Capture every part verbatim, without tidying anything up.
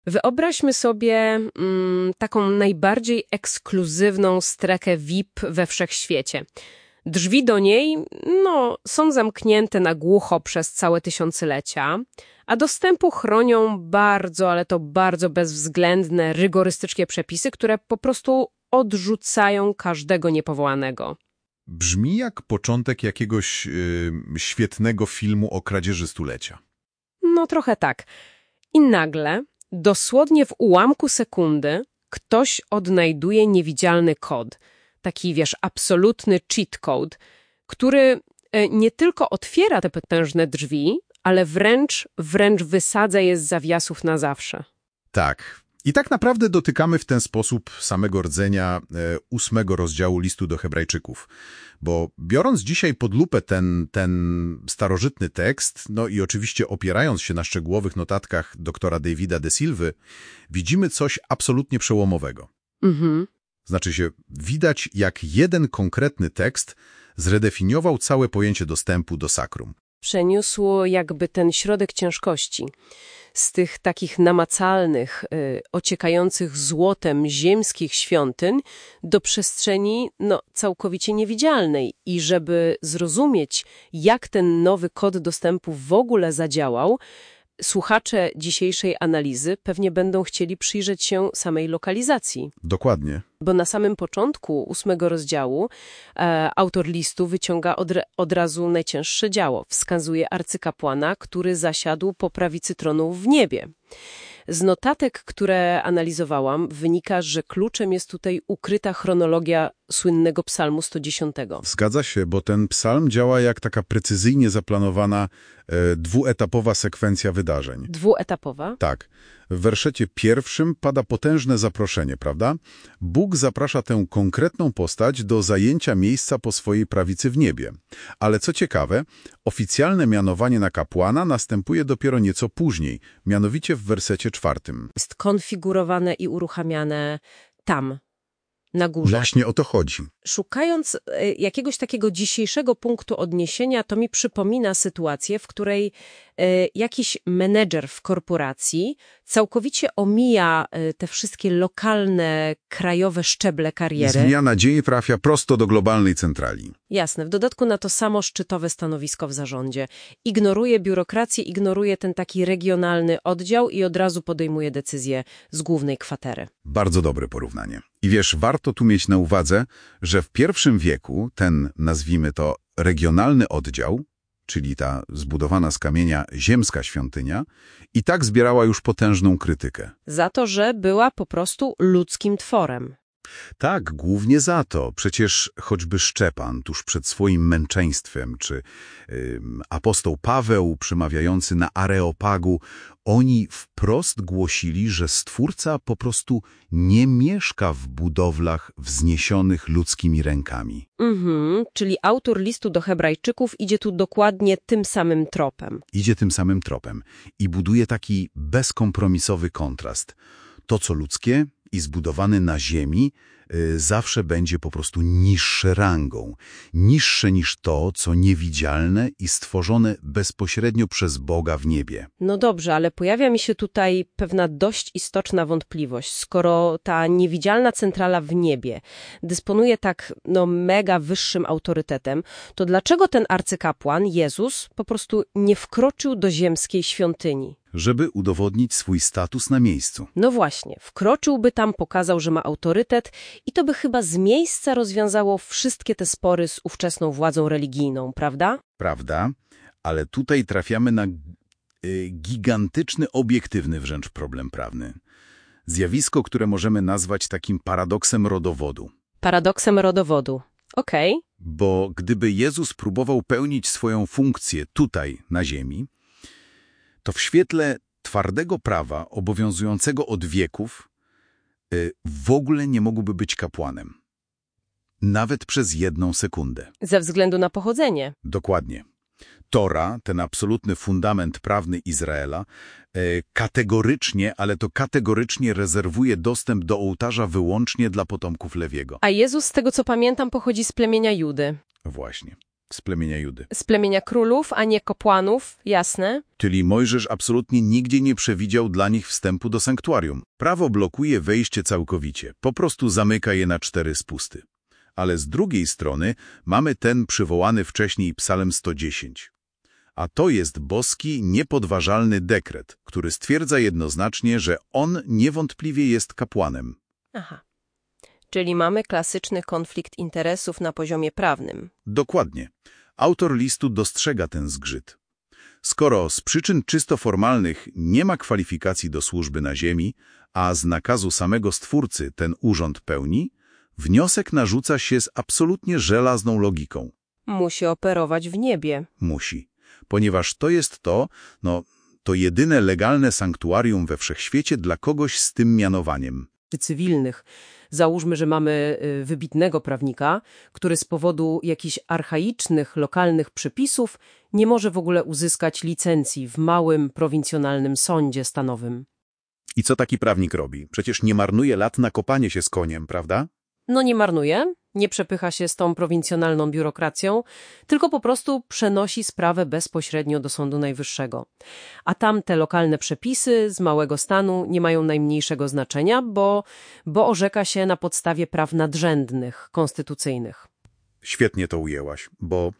Wyobraźmy sobie mm, taką najbardziej ekskluzywną strefę V I P we wszechświecie. Drzwi do niej, no, są zamknięte na głucho przez całe tysiąclecia, a dostępu chronią bardzo, ale to bardzo bezwzględne, rygorystyczne przepisy, które po prostu odrzucają każdego niepowołanego. Brzmi jak początek jakiegoś yy, świetnego filmu o kradzieży stulecia. No trochę tak. I nagle, dosłownie w ułamku sekundy, ktoś odnajduje niewidzialny kod. Taki, wiesz, absolutny cheat code, który nie tylko otwiera te potężne drzwi, ale wręcz, wręcz wysadza je z zawiasów na zawsze. Tak. I tak naprawdę dotykamy w ten sposób samego rdzenia e, ósmego rozdziału listu do Hebrajczyków. Bo biorąc dzisiaj pod lupę ten, ten starożytny tekst, no i oczywiście opierając się na szczegółowych notatkach doktora Davida de Silvy, widzimy coś absolutnie przełomowego. Mhm. Znaczy się, widać jak jeden konkretny tekst zredefiniował całe pojęcie dostępu do sakrum. Przeniósł jakby ten środek ciężkości z tych takich namacalnych, y, ociekających złotem ziemskich świątyń do przestrzeni no, całkowicie niewidzialnej. I żeby zrozumieć, jak ten nowy kod dostępu w ogóle zadziałał, słuchacze dzisiejszej analizy pewnie będą chcieli przyjrzeć się samej lokalizacji. Dokładnie. Bo na samym początku ósmego rozdziału e, autor listu wyciąga od, od razu najcięższe działo. Wskazuje arcykapłana, który zasiadł po prawicy tronu w niebie. Z notatek, które analizowałam, wynika, że kluczem jest tutaj ukryta chronologia słynnego psalmu sto dziesięć. Zgadza się, bo ten psalm działa jak taka precyzyjnie zaplanowana e, dwuetapowa sekwencja wydarzeń. Dwuetapowa? Tak. W werszecie pierwszym pada potężne zaproszenie, prawda? Bóg zaprasza tę konkretną postać do zajęcia miejsca po swojej prawicy w niebie. Ale co ciekawe, oficjalne mianowanie na kapłana następuje dopiero nieco później, mianowicie w wersecie czwartym. Jest konfigurowane i uruchamiane tam, na górze. Właśnie o to chodzi. Szukając y, jakiegoś takiego dzisiejszego punktu odniesienia, to mi przypomina sytuację, w której y, jakiś menedżer w korporacji całkowicie omija y, te wszystkie lokalne, krajowe szczeble kariery. Z dnia na dzień trafia prosto do globalnej centrali. Jasne, w dodatku na to samo szczytowe stanowisko w zarządzie. Ignoruje biurokrację, ignoruje ten taki regionalny oddział i od razu podejmuje decyzje z głównej kwatery. Bardzo dobre porównanie. I wiesz, warto tu mieć na uwadze, że w pierwszym wieku ten, nazwijmy to, regionalny oddział, czyli ta zbudowana z kamienia ziemska świątynia, i tak zbierała już potężną krytykę. Za to, że była po prostu ludzkim tworem. Tak, głównie za to. Przecież choćby Szczepan tuż przed swoim męczeństwem, czy y, apostoł Paweł przemawiający na Areopagu, oni wprost głosili, że Stwórca po prostu nie mieszka w budowlach wzniesionych ludzkimi rękami. Mhm, czyli autor listu do Hebrajczyków idzie tu dokładnie tym samym tropem. Idzie tym samym tropem i buduje taki bezkompromisowy kontrast. To, co ludzkie i zbudowany na ziemi, y, zawsze będzie po prostu niższe rangą. Niższe niż to, co niewidzialne i stworzone bezpośrednio przez Boga w niebie. No dobrze, ale pojawia mi się tutaj pewna dość istotna wątpliwość. Skoro ta niewidzialna centrala w niebie dysponuje tak no, mega wyższym autorytetem, to dlaczego ten arcykapłan, Jezus, po prostu nie wkroczył do ziemskiej świątyni? Żeby udowodnić swój status na miejscu. No właśnie, wkroczyłby tam, pokazał, że ma autorytet i to by chyba z miejsca rozwiązało wszystkie te spory z ówczesną władzą religijną, prawda? Prawda, ale tutaj trafiamy na y, gigantyczny, obiektywny wręcz problem prawny. Zjawisko, które możemy nazwać takim paradoksem rodowodu. Paradoksem rodowodu. Okej. Okay. Bo gdyby Jezus próbował pełnić swoją funkcję tutaj, na ziemi, to w świetle twardego prawa obowiązującego od wieków y, w ogóle nie mógłby być kapłanem. Nawet przez jedną sekundę. Ze względu na pochodzenie. Dokładnie. Tora, ten absolutny fundament prawny Izraela, y, kategorycznie, ale to kategorycznie rezerwuje dostęp do ołtarza wyłącznie dla potomków Lewiego. A Jezus, z tego co pamiętam, pochodzi z plemienia Judy. Właśnie. z plemienia Judy. Z plemienia królów, a nie kapłanów, jasne. Czyli Mojżesz absolutnie nigdzie nie przewidział dla nich wstępu do sanktuarium. Prawo blokuje wejście całkowicie, po prostu zamyka je na cztery spusty. Ale z drugiej strony mamy ten przywołany wcześniej Psalm sto dziesięć. A to jest boski, niepodważalny dekret, który stwierdza jednoznacznie, że on niewątpliwie jest kapłanem. Aha. Czyli mamy klasyczny konflikt interesów na poziomie prawnym. Dokładnie. Autor listu dostrzega ten zgrzyt. Skoro z przyczyn czysto formalnych nie ma kwalifikacji do służby na ziemi, a z nakazu samego Stwórcy ten urząd pełni, wniosek narzuca się z absolutnie żelazną logiką. Musi operować w niebie. Musi. Ponieważ to jest to, no, to jedyne legalne sanktuarium we wszechświecie dla kogoś z tym mianowaniem. Cywilnych. Załóżmy, że mamy y, wybitnego prawnika, który z powodu jakichś archaicznych, lokalnych przepisów nie może w ogóle uzyskać licencji w małym, prowincjonalnym sądzie stanowym. I co taki prawnik robi? Przecież nie marnuje lat na kopanie się z koniem, prawda? No nie marnuje, nie przepycha się z tą prowincjonalną biurokracją, tylko po prostu przenosi sprawę bezpośrednio do Sądu Najwyższego. A tam te lokalne przepisy z małego stanu nie mają najmniejszego znaczenia, bo, bo orzeka się na podstawie praw nadrzędnych, konstytucyjnych. Świetnie to ujęłaś, bo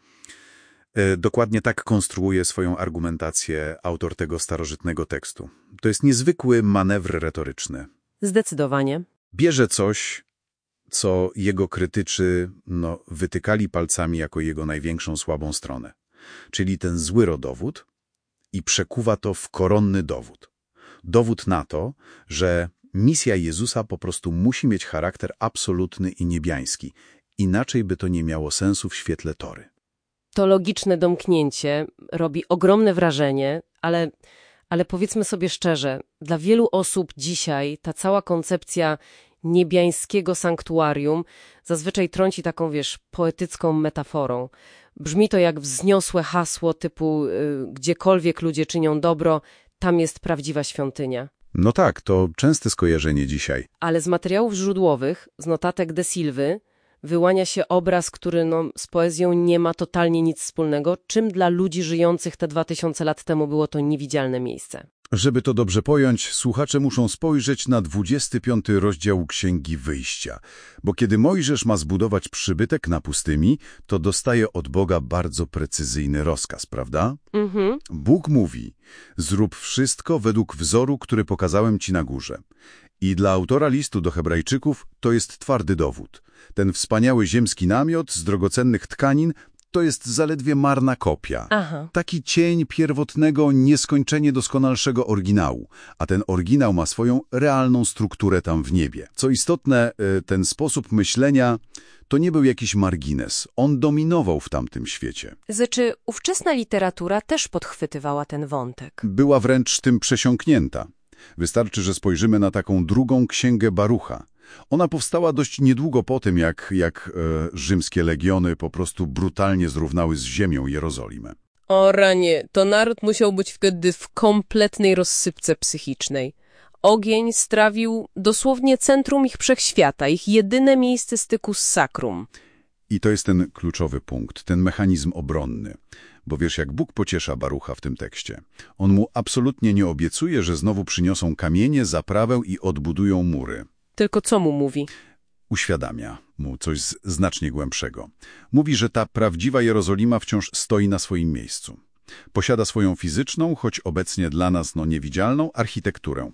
e, dokładnie tak konstruuje swoją argumentację autor tego starożytnego tekstu. To jest niezwykły manewr retoryczny. Zdecydowanie. Bierze coś, co jego krytycy no, wytykali palcami jako jego największą słabą stronę, czyli ten zły rodowód, i przekuwa to w koronny dowód. Dowód na to, że misja Jezusa po prostu musi mieć charakter absolutny i niebiański, inaczej by to nie miało sensu w świetle Tory. To logiczne domknięcie robi ogromne wrażenie, ale, ale powiedzmy sobie szczerze, dla wielu osób dzisiaj ta cała koncepcja niebiańskiego sanktuarium zazwyczaj trąci taką, wiesz, poetycką metaforą. Brzmi to jak wzniosłe hasło typu y, gdziekolwiek ludzie czynią dobro, tam jest prawdziwa świątynia. No tak, to częste skojarzenie dzisiaj. Ale z materiałów źródłowych, z notatek de Silvy, wyłania się obraz, który no, z poezją nie ma totalnie nic wspólnego, czym dla ludzi żyjących te dwa tysiące lat temu było to niewidzialne miejsce. Żeby to dobrze pojąć, słuchacze muszą spojrzeć na dwudziesty piąty rozdział Księgi Wyjścia, bo kiedy Mojżesz ma zbudować przybytek na pustyni, to dostaje od Boga bardzo precyzyjny rozkaz, prawda? Mhm. Bóg mówi, zrób wszystko według wzoru, który pokazałem ci na górze. I dla autora listu do Hebrajczyków to jest twardy dowód. Ten wspaniały ziemski namiot z drogocennych tkanin to jest zaledwie marna kopia. Aha. Taki cień pierwotnego, nieskończenie doskonalszego oryginału, a ten oryginał ma swoją realną strukturę tam w niebie. Co istotne, ten sposób myślenia to nie był jakiś margines. On dominował w tamtym świecie. Znaczy, ówczesna literatura też podchwytywała ten wątek. Była wręcz tym przesiąknięta. Wystarczy, że spojrzymy na taką drugą księgę Barucha. Ona powstała dość niedługo po tym, jak, jak e, rzymskie legiony po prostu brutalnie zrównały z ziemią Jerozolimę. O ranie, to naród musiał być wtedy w kompletnej rozsypce psychicznej. Ogień strawił dosłownie centrum ich wszechświata, ich jedyne miejsce styku z sakrum. I to jest ten kluczowy punkt, ten mechanizm obronny. Bo wiesz, jak Bóg pociesza Barucha w tym tekście. On mu absolutnie nie obiecuje, że znowu przyniosą kamienie, zaprawę i odbudują mury. Tylko co mu mówi? Uświadamia mu coś znacznie głębszego. Mówi, że ta prawdziwa Jerozolima wciąż stoi na swoim miejscu. Posiada swoją fizyczną, choć obecnie dla nas no, niewidzialną, architekturę.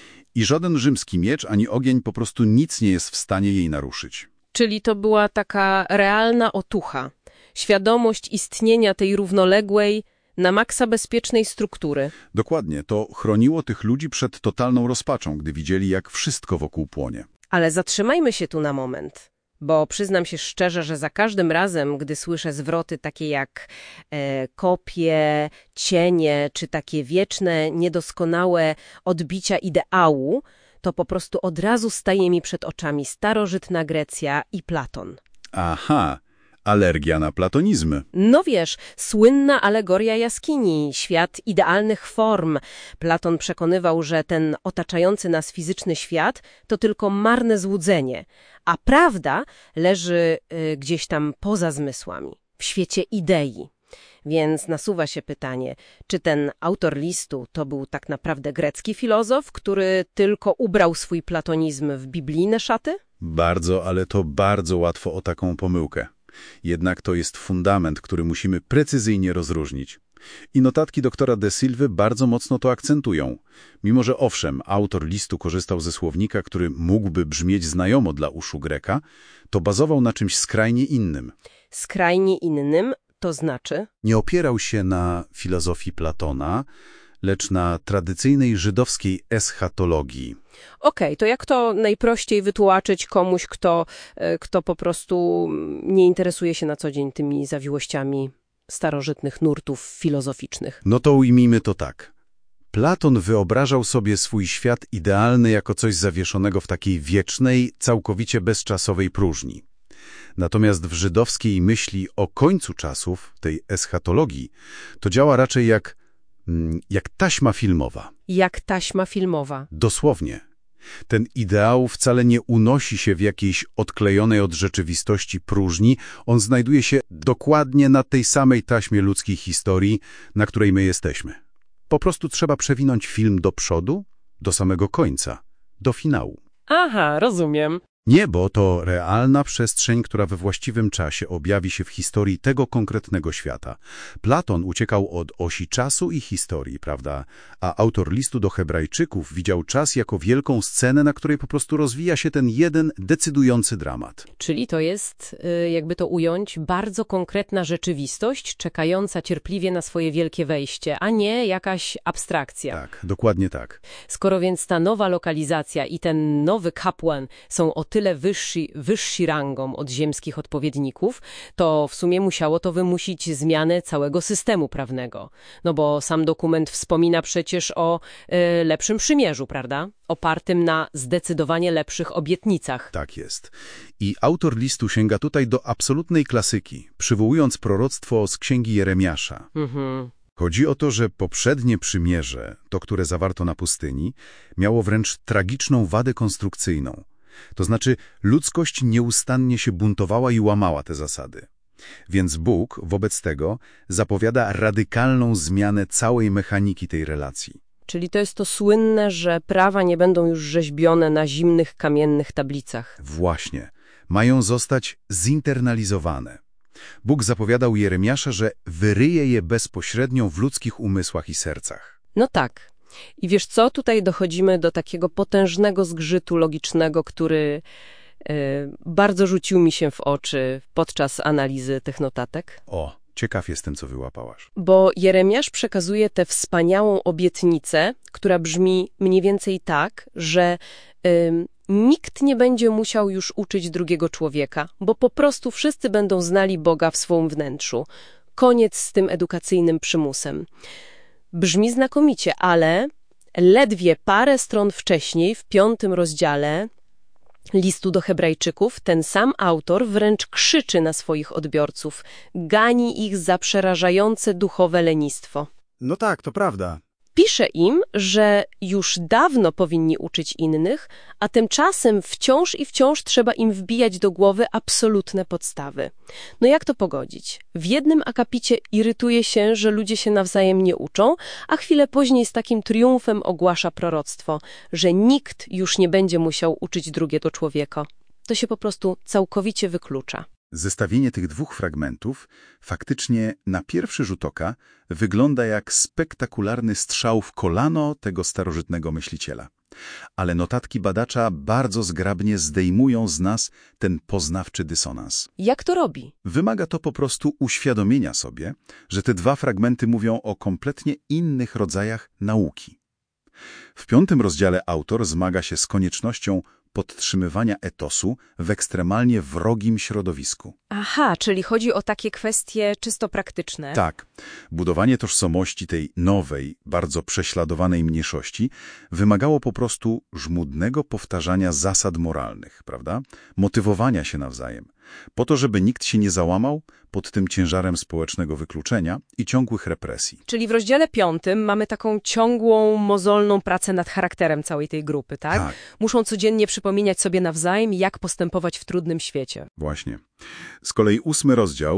I żaden rzymski miecz ani ogień po prostu nic nie jest w stanie jej naruszyć. Czyli to była taka realna otucha. Świadomość istnienia tej równoległej, na maksa bezpiecznej struktury. Dokładnie, to chroniło tych ludzi przed totalną rozpaczą, gdy widzieli, jak wszystko wokół płonie. Ale zatrzymajmy się tu na moment, bo przyznam się szczerze, że za każdym razem, gdy słyszę zwroty takie jak e, kopie, cienie, czy takie wieczne, niedoskonałe odbicia ideału, to po prostu od razu staje mi przed oczami starożytna Grecja i Platon. Aha, alergia na platonizmy. No wiesz, słynna alegoria jaskini, świat idealnych form. Platon przekonywał, że ten otaczający nas fizyczny świat to tylko marne złudzenie, a prawda leży y, gdzieś tam poza zmysłami. w świecie idei. Więc nasuwa się pytanie, czy ten autor listu to był tak naprawdę grecki filozof, który tylko ubrał swój platonizm w biblijne szaty? Bardzo, ale to bardzo łatwo o taką pomyłkę. Jednak to jest fundament, który musimy precyzyjnie rozróżnić. I notatki doktora De Silvy bardzo mocno to akcentują. Mimo że owszem, autor listu korzystał ze słownika, który mógłby brzmieć znajomo dla uszu Greka, to bazował na czymś skrajnie innym. Skrajnie innym, to znaczy? Nie opierał się na filozofii Platona, lecz na tradycyjnej żydowskiej eschatologii. Okej, okay, to jak to najprościej wytłumaczyć komuś, kto, kto po prostu nie interesuje się na co dzień tymi zawiłościami starożytnych nurtów filozoficznych? No to ujmijmy to tak. Platon wyobrażał sobie swój świat idealny jako coś zawieszonego w takiej wiecznej, całkowicie bezczasowej próżni. Natomiast w żydowskiej myśli o końcu czasów, tej eschatologii, to działa raczej jak, jak taśma filmowa. Jak taśma filmowa. Dosłownie. Ten ideał wcale nie unosi się w jakiejś odklejonej od rzeczywistości próżni, on znajduje się dokładnie na tej samej taśmie ludzkiej historii, na której my jesteśmy. Po prostu trzeba przewinąć film do przodu, do samego końca, do finału. Aha, rozumiem. Niebo to realna przestrzeń, która we właściwym czasie objawi się w historii tego konkretnego świata. Platon uciekał od osi czasu i historii, prawda? A autor listu do Hebrajczyków widział czas jako wielką scenę, na której po prostu rozwija się ten jeden decydujący dramat. Czyli to jest, jakby to ująć, bardzo konkretna rzeczywistość, czekająca cierpliwie na swoje wielkie wejście, a nie jakaś abstrakcja. Tak, dokładnie tak. Skoro więc ta nowa lokalizacja i ten nowy kapłan są o tyle wyżsi, wyżsi rangą od ziemskich odpowiedników, to w sumie musiało to wymusić zmianę całego systemu prawnego. No bo sam dokument wspomina przecież o y, lepszym przymierzu, prawda? Opartym na zdecydowanie lepszych obietnicach. Tak jest. I autor listu sięga tutaj do absolutnej klasyki, przywołując proroctwo z księgi Jeremiasza. Mhm. Chodzi o to, że poprzednie przymierze, to które zawarto na pustyni, miało wręcz tragiczną wadę konstrukcyjną. To znaczy ludzkość nieustannie się buntowała i łamała te zasady. Więc Bóg wobec tego zapowiada radykalną zmianę całej mechaniki tej relacji. Czyli to jest to słynne, że prawa nie będą już rzeźbione na zimnych, kamiennych tablicach. Właśnie. Mają zostać zinternalizowane. Bóg zapowiadał Jeremiasza, że wyryje je bezpośrednio w ludzkich umysłach i sercach. No tak. I wiesz co? Tutaj dochodzimy do takiego potężnego zgrzytu logicznego, który y, bardzo rzucił mi się w oczy podczas analizy tych notatek. O, ciekaw jestem, co wyłapałaś. Bo Jeremiasz przekazuje tę wspaniałą obietnicę, która brzmi mniej więcej tak, że y, nikt nie będzie musiał już uczyć drugiego człowieka, bo po prostu wszyscy będą znali Boga w swoim wnętrzu. Koniec z tym edukacyjnym przymusem. Brzmi znakomicie, ale ledwie parę stron wcześniej, w piątym rozdziale listu do Hebrajczyków, ten sam autor wręcz krzyczy na swoich odbiorców, gani ich za przerażające duchowe lenistwo. No tak, to prawda. Pisze im, że już dawno powinni uczyć innych, a tymczasem wciąż i wciąż trzeba im wbijać do głowy absolutne podstawy. No jak to pogodzić? W jednym akapicie irytuje się, że ludzie się nawzajem nie uczą, a chwilę później z takim triumfem ogłasza proroctwo, że nikt już nie będzie musiał uczyć drugiego człowieka. To się po prostu całkowicie wyklucza. Zestawienie tych dwóch fragmentów faktycznie na pierwszy rzut oka wygląda jak spektakularny strzał w kolano tego starożytnego myśliciela. Ale notatki badacza bardzo zgrabnie zdejmują z nas ten poznawczy dysonans. Jak to robi? Wymaga to po prostu uświadomienia sobie, że te dwa fragmenty mówią o kompletnie innych rodzajach nauki. W piątym rozdziale autor zmaga się z koniecznością podtrzymywania etosu w ekstremalnie wrogim środowisku. Aha, czyli chodzi o takie kwestie czysto praktyczne. Tak. Budowanie tożsamości tej nowej, bardzo prześladowanej mniejszości wymagało po prostu żmudnego powtarzania zasad moralnych, prawda? Motywowania się nawzajem. Po to, żeby nikt się nie załamał pod tym ciężarem społecznego wykluczenia i ciągłych represji. Czyli w rozdziale piątym mamy taką ciągłą, mozolną pracę nad charakterem całej tej grupy, tak? Tak. Muszą codziennie przypominać sobie nawzajem, jak postępować w trudnym świecie. Właśnie. Z kolei ósmy rozdział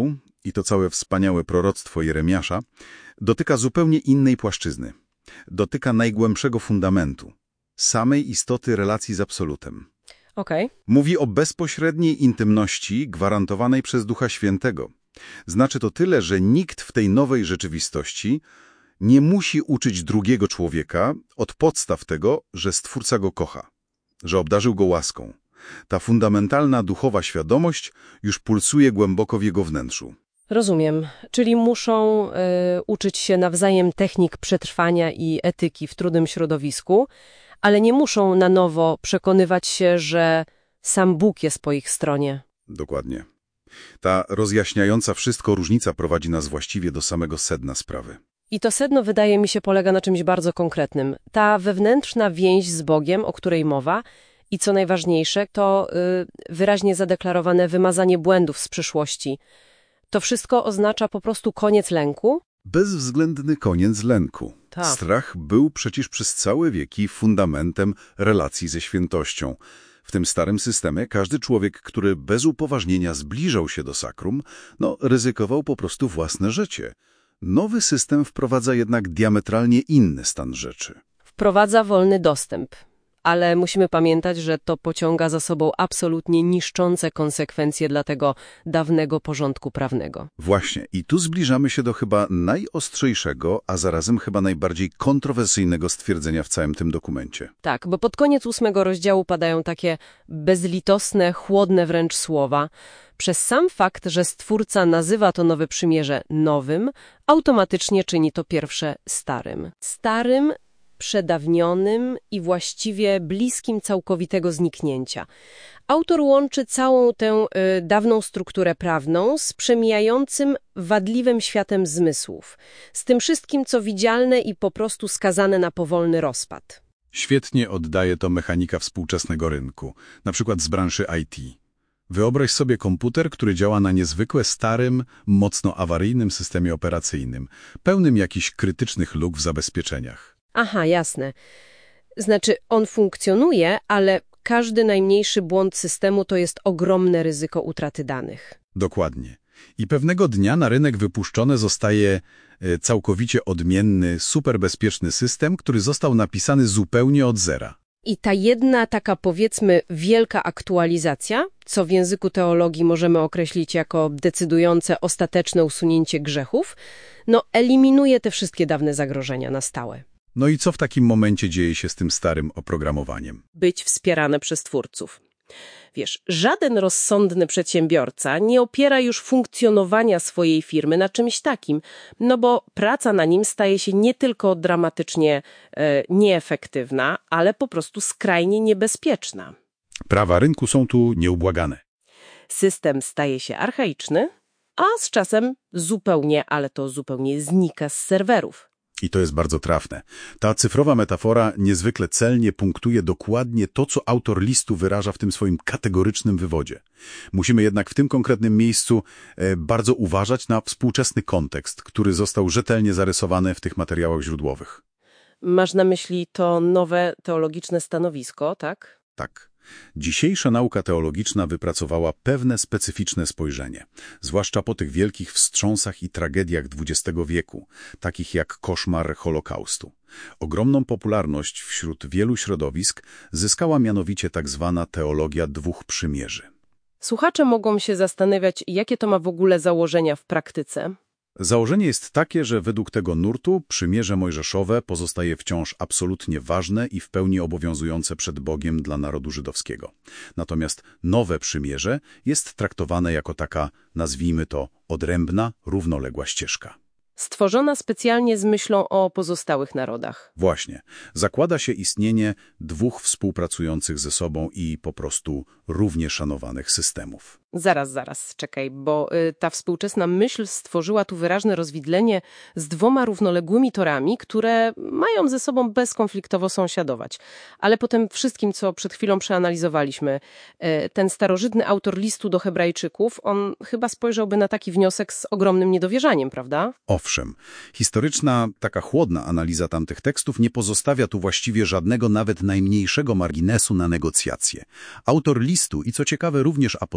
i to całe wspaniałe proroctwo Jeremiasza, dotyka zupełnie innej płaszczyzny. Dotyka najgłębszego fundamentu, samej istoty relacji z Absolutem. Okej. Mówi o bezpośredniej intymności gwarantowanej przez Ducha Świętego. Znaczy to tyle, że nikt w tej nowej rzeczywistości nie musi uczyć drugiego człowieka od podstaw tego, że Stwórca go kocha, że obdarzył go łaską. Ta fundamentalna duchowa świadomość już pulsuje głęboko w jego wnętrzu. Rozumiem. Czyli muszą y, uczyć się nawzajem technik przetrwania i etyki w trudnym środowisku, ale nie muszą na nowo przekonywać się, że sam Bóg jest po ich stronie. Dokładnie. Ta rozjaśniająca wszystko różnica prowadzi nas właściwie do samego sedna sprawy. I to sedno, wydaje mi się, polega na czymś bardzo konkretnym. Ta wewnętrzna więź z Bogiem, o której mowa, i co najważniejsze, to y, wyraźnie zadeklarowane wymazanie błędów z przyszłości. To wszystko oznacza po prostu koniec lęku? Bezwzględny koniec lęku. Tak. Strach był przecież przez całe wieki fundamentem relacji ze świętością. W tym starym systemie każdy człowiek, który bez upoważnienia zbliżał się do sakrum, no, ryzykował po prostu własne życie. Nowy system wprowadza jednak diametralnie inny stan rzeczy. Wprowadza wolny dostęp. Ale musimy pamiętać, że to pociąga za sobą absolutnie niszczące konsekwencje dla tego dawnego porządku prawnego. Właśnie. I tu zbliżamy się do chyba najostrzejszego, a zarazem chyba najbardziej kontrowersyjnego stwierdzenia w całym tym dokumencie. Tak, bo pod koniec ósmego rozdziału padają takie bezlitosne, chłodne wręcz słowa. Przez sam fakt, że Stwórca nazywa to nowe przymierze nowym, automatycznie czyni to pierwsze starym. Starym, przedawnionym i właściwie bliskim całkowitego zniknięcia. Autor łączy całą tę y, dawną strukturę prawną z przemijającym, wadliwym światem zmysłów, z tym wszystkim, co widzialne i po prostu skazane na powolny rozpad. Świetnie oddaje to mechanika współczesnego rynku, na przykład z branży I T. Wyobraź sobie komputer, który działa na niezwykle starym, mocno awaryjnym systemie operacyjnym, pełnym jakichś krytycznych luk w zabezpieczeniach. Aha, jasne. Znaczy, on funkcjonuje, ale każdy najmniejszy błąd systemu to jest ogromne ryzyko utraty danych. Dokładnie. I pewnego dnia na rynek wypuszczony zostaje e, całkowicie odmienny, superbezpieczny system, który został napisany zupełnie od zera. I ta jedna taka, powiedzmy, wielka aktualizacja, co w języku teologii możemy określić jako decydujące ostateczne usunięcie grzechów, no eliminuje te wszystkie dawne zagrożenia na stałe. No i co w takim momencie dzieje się z tym starym oprogramowaniem? Być wspierane przez twórców. Wiesz, żaden rozsądny przedsiębiorca nie opiera już funkcjonowania swojej firmy na czymś takim, no bo praca na nim staje się nie tylko dramatycznie e, nieefektywna, ale po prostu skrajnie niebezpieczna. Prawa rynku są tu nieubłagane. System staje się archaiczny, a z czasem zupełnie, ale to zupełnie znika z serwerów. I to jest bardzo trafne. Ta cyfrowa metafora niezwykle celnie punktuje dokładnie to, co autor listu wyraża w tym swoim kategorycznym wywodzie. Musimy jednak w tym konkretnym miejscu e, bardzo uważać na współczesny kontekst, który został rzetelnie zarysowany w tych materiałach źródłowych. Masz na myśli to nowe teologiczne stanowisko, tak? Tak. Dzisiejsza nauka teologiczna wypracowała pewne specyficzne spojrzenie, zwłaszcza po tych wielkich wstrząsach i tragediach dwudziestego wieku, takich jak koszmar Holokaustu. Ogromną popularność wśród wielu środowisk zyskała mianowicie tak zwana teologia dwóch przymierzy. Słuchacze mogą się zastanawiać, jakie to ma w ogóle założenia w praktyce. Założenie jest takie, że według tego nurtu przymierze mojżeszowe pozostaje wciąż absolutnie ważne i w pełni obowiązujące przed Bogiem dla narodu żydowskiego. Natomiast nowe przymierze jest traktowane jako taka, nazwijmy to, odrębna, równoległa ścieżka. Stworzona specjalnie z myślą o pozostałych narodach. Właśnie. Zakłada się istnienie dwóch współpracujących ze sobą i po prostu równie szanowanych systemów. Zaraz, zaraz, czekaj, bo y, ta współczesna myśl stworzyła tu wyraźne rozwidlenie z dwoma równoległymi torami, które mają ze sobą bezkonfliktowo sąsiadować. Ale po tym wszystkim, co przed chwilą przeanalizowaliśmy, y, ten starożytny autor listu do Hebrajczyków, on chyba spojrzałby na taki wniosek z ogromnym niedowierzaniem, prawda? Owszem, historyczna, taka chłodna analiza tamtych tekstów nie pozostawia tu właściwie żadnego, nawet najmniejszego marginesu na negocjacje. Autor listu i co ciekawe również apostoł Paweł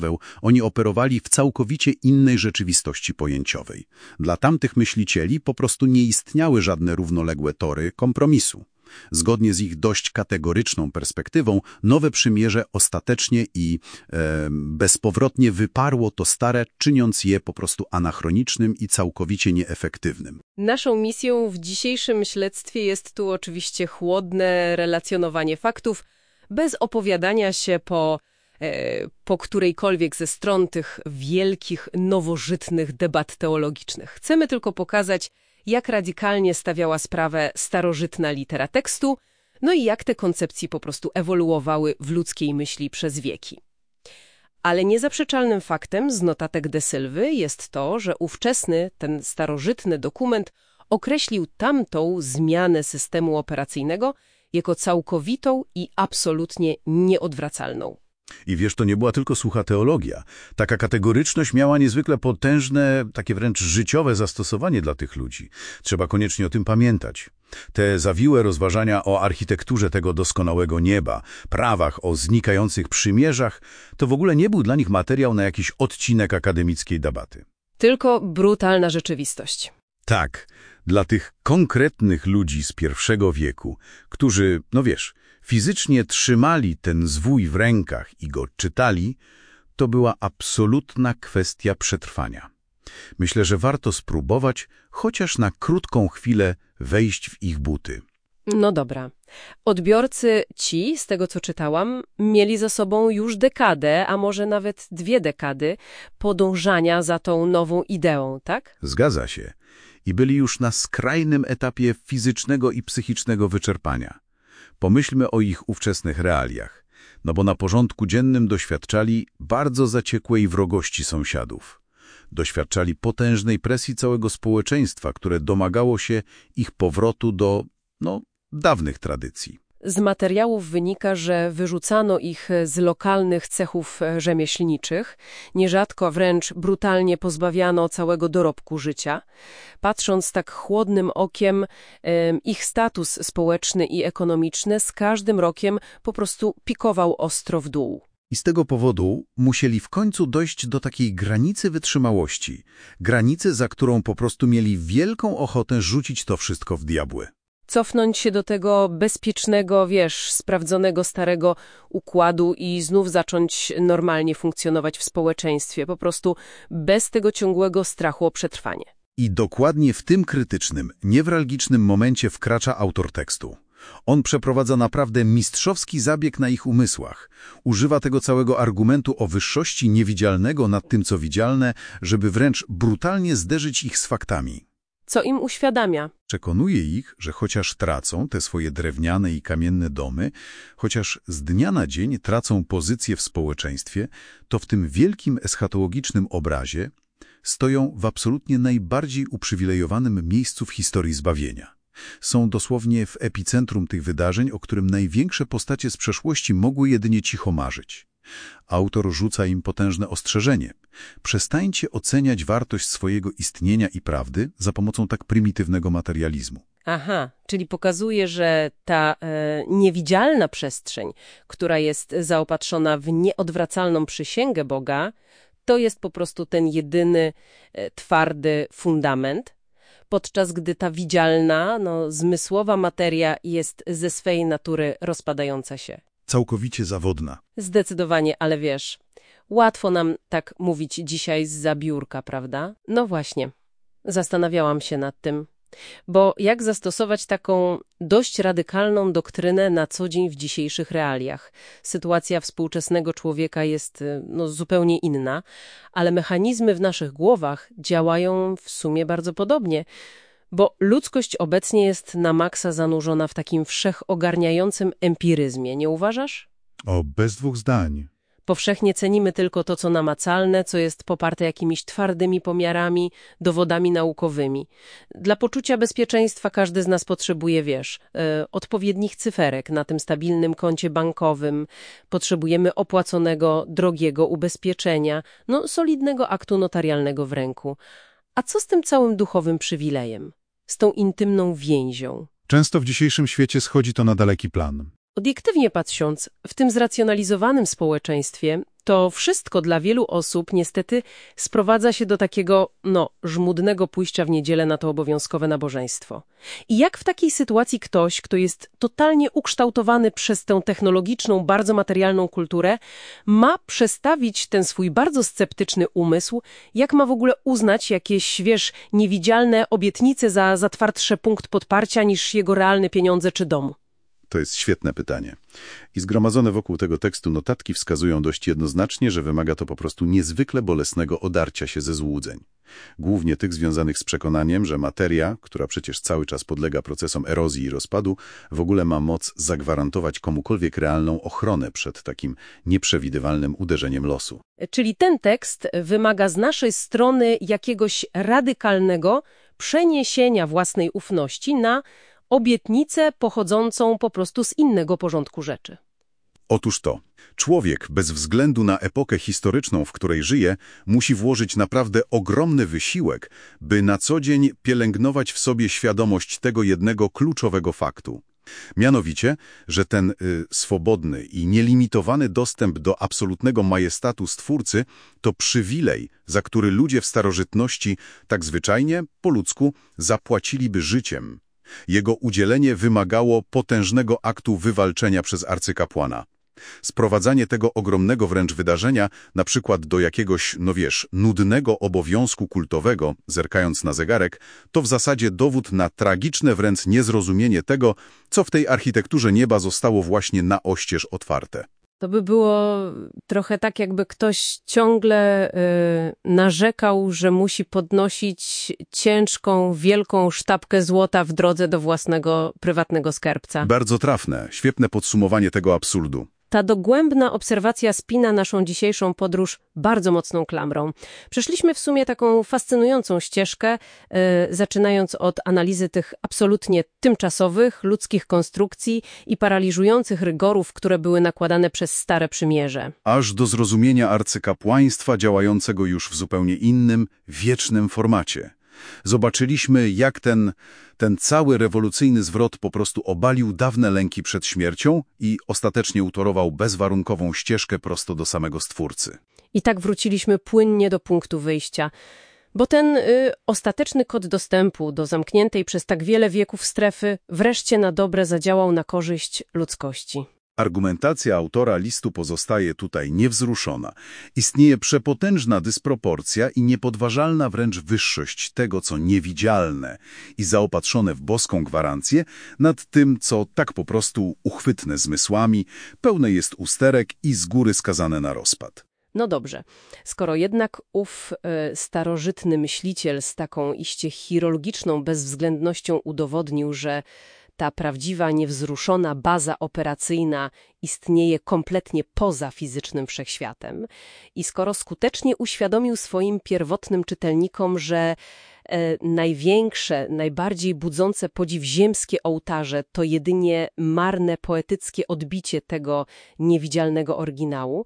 Paweł, oni operowali w całkowicie innej rzeczywistości pojęciowej. Dla tamtych myślicieli po prostu nie istniały żadne równoległe tory kompromisu. Zgodnie z ich dość kategoryczną perspektywą, nowe przymierze ostatecznie i e, bezpowrotnie wyparło to stare, czyniąc je po prostu anachronicznym i całkowicie nieefektywnym. Naszą misją w dzisiejszym śledztwie jest tu oczywiście chłodne relacjonowanie faktów, bez opowiadania się po, e, po którejkolwiek ze stron tych wielkich, nowożytnych debat teologicznych. Chcemy tylko pokazać, jak radykalnie stawiała sprawę starożytna litera tekstu, no i jak te koncepcje po prostu ewoluowały w ludzkiej myśli przez wieki. Ale niezaprzeczalnym faktem z notatek de Sylwy jest to, że ówczesny, ten starożytny dokument określił tamtą zmianę systemu operacyjnego jako całkowitą i absolutnie nieodwracalną. I wiesz, to nie była tylko sucha teologia. Taka kategoryczność miała niezwykle potężne, takie wręcz życiowe zastosowanie dla tych ludzi. Trzeba koniecznie o tym pamiętać. Te zawiłe rozważania o architekturze tego doskonałego nieba, prawach o znikających przymierzach, to w ogóle nie był dla nich materiał na jakiś odcinek akademickiej debaty. Tylko brutalna rzeczywistość. Tak, dla tych konkretnych ludzi z pierwszego wieku, którzy, no wiesz, fizycznie trzymali ten zwój w rękach i go czytali, to była absolutna kwestia przetrwania. Myślę, że warto spróbować chociaż na krótką chwilę wejść w ich buty. No dobra. Odbiorcy ci, z tego co czytałam, mieli za sobą już dekadę, a może nawet dwie dekady podążania za tą nową ideą, tak? Zgadza się. I byli już na skrajnym etapie fizycznego i psychicznego wyczerpania. Pomyślmy o ich ówczesnych realiach, no bo na porządku dziennym doświadczali bardzo zaciekłej wrogości sąsiadów. Doświadczali potężnej presji całego społeczeństwa, które domagało się ich powrotu do, no, dawnych tradycji. Z materiałów wynika, że wyrzucano ich z lokalnych cechów rzemieślniczych, nierzadko wręcz brutalnie pozbawiano całego dorobku życia. Patrząc tak chłodnym okiem, ich status społeczny i ekonomiczny z każdym rokiem po prostu pikował ostro w dół. I z tego powodu musieli w końcu dojść do takiej granicy wytrzymałości, granicy, za którą po prostu mieli wielką ochotę rzucić to wszystko w diabły. Cofnąć się do tego bezpiecznego, wiesz, sprawdzonego starego układu i znów zacząć normalnie funkcjonować w społeczeństwie, po prostu bez tego ciągłego strachu o przetrwanie. I dokładnie w tym krytycznym, newralgicznym momencie wkracza autor tekstu. On przeprowadza naprawdę mistrzowski zabieg na ich umysłach. Używa tego całego argumentu o wyższości niewidzialnego nad tym, co widzialne, żeby wręcz brutalnie zderzyć ich z faktami. Co im uświadamia? Przekonuje ich, że chociaż tracą te swoje drewniane i kamienne domy, chociaż z dnia na dzień tracą pozycję w społeczeństwie, to w tym wielkim eschatologicznym obrazie stoją w absolutnie najbardziej uprzywilejowanym miejscu w historii zbawienia. Są dosłownie w epicentrum tych wydarzeń, o którym największe postacie z przeszłości mogły jedynie cicho marzyć. Autor rzuca im potężne ostrzeżenie. Przestańcie oceniać wartość swojego istnienia i prawdy za pomocą tak prymitywnego materializmu. Aha, czyli pokazuje, że ta e, niewidzialna przestrzeń, która jest zaopatrzona w nieodwracalną przysięgę Boga, to jest po prostu ten jedyny e, twardy fundament, podczas gdy ta widzialna, no, zmysłowa materia jest ze swej natury rozpadająca się. Całkowicie zawodna. Zdecydowanie, ale wiesz, łatwo nam tak mówić dzisiaj zza biurka, prawda? No właśnie, zastanawiałam się nad tym. Bo jak zastosować taką dość radykalną doktrynę na co dzień w dzisiejszych realiach? Sytuacja współczesnego człowieka jest no, zupełnie inna, ale mechanizmy w naszych głowach działają w sumie bardzo podobnie. Bo ludzkość obecnie jest na maksa zanurzona w takim wszechogarniającym empiryzmie, nie uważasz? O, bez dwóch zdań. Powszechnie cenimy tylko to, co namacalne, co jest poparte jakimiś twardymi pomiarami, dowodami naukowymi. Dla poczucia bezpieczeństwa każdy z nas potrzebuje, wiesz, e, odpowiednich cyferek na tym stabilnym koncie bankowym. Potrzebujemy opłaconego, drogiego ubezpieczenia, no solidnego aktu notarialnego w ręku. A co z tym całym duchowym przywilejem? Z tą intymną więzią? Często w dzisiejszym świecie schodzi to na daleki plan. Obiektywnie patrząc, w tym zracjonalizowanym społeczeństwie to wszystko dla wielu osób niestety sprowadza się do takiego, no, żmudnego pójścia w niedzielę na to obowiązkowe nabożeństwo. I jak w takiej sytuacji ktoś, kto jest totalnie ukształtowany przez tę technologiczną, bardzo materialną kulturę, ma przestawić ten swój bardzo sceptyczny umysł, jak ma w ogóle uznać jakieś, wiesz, niewidzialne obietnice za, za twardszy punkt podparcia niż jego realne pieniądze czy dom? To jest świetne pytanie. I zgromadzone wokół tego tekstu notatki wskazują dość jednoznacznie, że wymaga to po prostu niezwykle bolesnego odarcia się ze złudzeń. Głównie tych związanych z przekonaniem, że materia, która przecież cały czas podlega procesom erozji i rozpadu, w ogóle ma moc zagwarantować komukolwiek realną ochronę przed takim nieprzewidywalnym uderzeniem losu. Czyli ten tekst wymaga z naszej strony jakiegoś radykalnego przeniesienia własnej ufności na obietnicę pochodzącą po prostu z innego porządku rzeczy. Otóż to. Człowiek, bez względu na epokę historyczną, w której żyje, musi włożyć naprawdę ogromny wysiłek, by na co dzień pielęgnować w sobie świadomość tego jednego kluczowego faktu. Mianowicie, że ten y, swobodny i nielimitowany dostęp do absolutnego majestatu Stwórcy to przywilej, za który ludzie w starożytności tak zwyczajnie, po ludzku, zapłaciliby życiem. Jego udzielenie wymagało potężnego aktu wywalczenia przez arcykapłana. Sprowadzanie tego ogromnego wręcz wydarzenia, na przykład do jakiegoś, no wiesz, nudnego obowiązku kultowego, zerkając na zegarek, to w zasadzie dowód na tragiczne wręcz niezrozumienie tego, co w tej architekturze nieba zostało właśnie na oścież otwarte. To by było trochę tak, jakby ktoś ciągle y, narzekał, że musi podnosić ciężką, wielką sztabkę złota w drodze do własnego, prywatnego skarbca. Bardzo trafne, świetne podsumowanie tego absurdu. Ta dogłębna obserwacja spina naszą dzisiejszą podróż bardzo mocną klamrą. Przeszliśmy w sumie taką fascynującą ścieżkę, yy, zaczynając od analizy tych absolutnie tymczasowych, ludzkich konstrukcji i paraliżujących rygorów, które były nakładane przez Stare Przymierze. Aż do zrozumienia arcykapłaństwa działającego już w zupełnie innym, wiecznym formacie. Zobaczyliśmy, jak ten, ten cały rewolucyjny zwrot po prostu obalił dawne lęki przed śmiercią i ostatecznie utorował bezwarunkową ścieżkę prosto do samego Stwórcy. I tak wróciliśmy płynnie do punktu wyjścia, bo ten y, ostateczny kod dostępu do zamkniętej przez tak wiele wieków strefy wreszcie na dobre zadziałał na korzyść ludzkości. Argumentacja autora listu pozostaje tutaj niewzruszona. Istnieje przepotężna dysproporcja i niepodważalna wręcz wyższość tego, co niewidzialne i zaopatrzone w boską gwarancję, nad tym, co tak po prostu uchwytne zmysłami, pełne jest usterek i z góry skazane na rozpad. No dobrze, skoro jednak ów y, starożytny myśliciel z taką iście chirurgiczną bezwzględnością udowodnił, że ta prawdziwa, niewzruszona baza operacyjna istnieje kompletnie poza fizycznym wszechświatem i skoro skutecznie uświadomił swoim pierwotnym czytelnikom, że e, największe, najbardziej budzące podziw ziemskie ołtarze to jedynie marne, poetyckie odbicie tego niewidzialnego oryginału,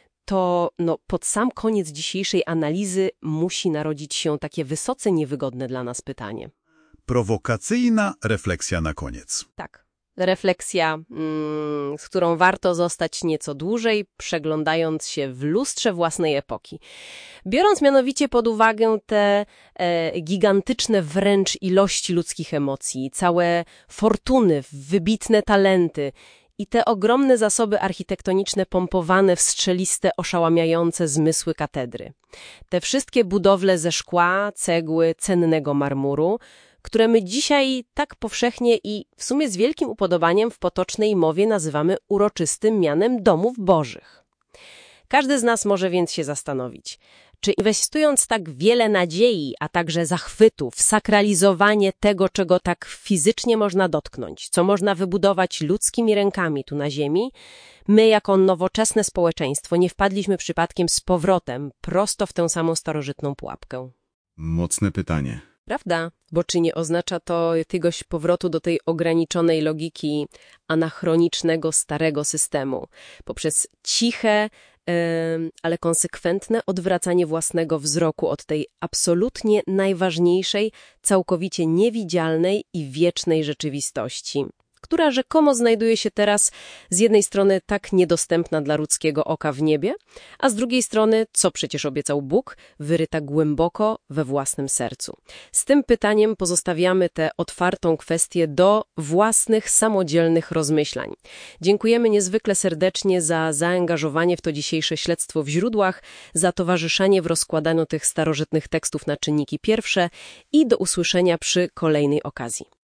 to no, pod sam koniec dzisiejszej analizy musi narodzić się takie wysoce niewygodne dla nas pytanie. Prowokacyjna refleksja na koniec. Tak. Refleksja, mm, z którą warto zostać nieco dłużej, przeglądając się w lustrze własnej epoki. Biorąc mianowicie pod uwagę te e, gigantyczne wręcz ilości ludzkich emocji, całe fortuny, wybitne talenty i te ogromne zasoby architektoniczne pompowane w strzeliste, oszałamiające zmysły katedry. Te wszystkie budowle ze szkła, cegły, cennego marmuru, które my dzisiaj tak powszechnie i w sumie z wielkim upodobaniem w potocznej mowie nazywamy uroczystym mianem domów bożych. Każdy z nas może więc się zastanowić, czy inwestując tak wiele nadziei, a także zachwytu w sakralizowanie tego, czego tak fizycznie można dotknąć, co można wybudować ludzkimi rękami tu na ziemi, my jako nowoczesne społeczeństwo nie wpadliśmy przypadkiem z powrotem prosto w tę samą starożytną pułapkę? Mocne pytanie. Prawda? Bo czy nie oznacza to jakiegoś powrotu do tej ograniczonej logiki anachronicznego, starego systemu, poprzez ciche, yy, ale konsekwentne odwracanie własnego wzroku od tej absolutnie najważniejszej, całkowicie niewidzialnej i wiecznej rzeczywistości, która rzekomo znajduje się teraz z jednej strony tak niedostępna dla ludzkiego oka w niebie, a z drugiej strony, co przecież obiecał Bóg, wyryta głęboko we własnym sercu. Z tym pytaniem pozostawiamy tę otwartą kwestię do własnych, samodzielnych rozmyślań. Dziękujemy niezwykle serdecznie za zaangażowanie w to dzisiejsze śledztwo w źródłach, za towarzyszenie w rozkładaniu tych starożytnych tekstów na czynniki pierwsze i do usłyszenia przy kolejnej okazji.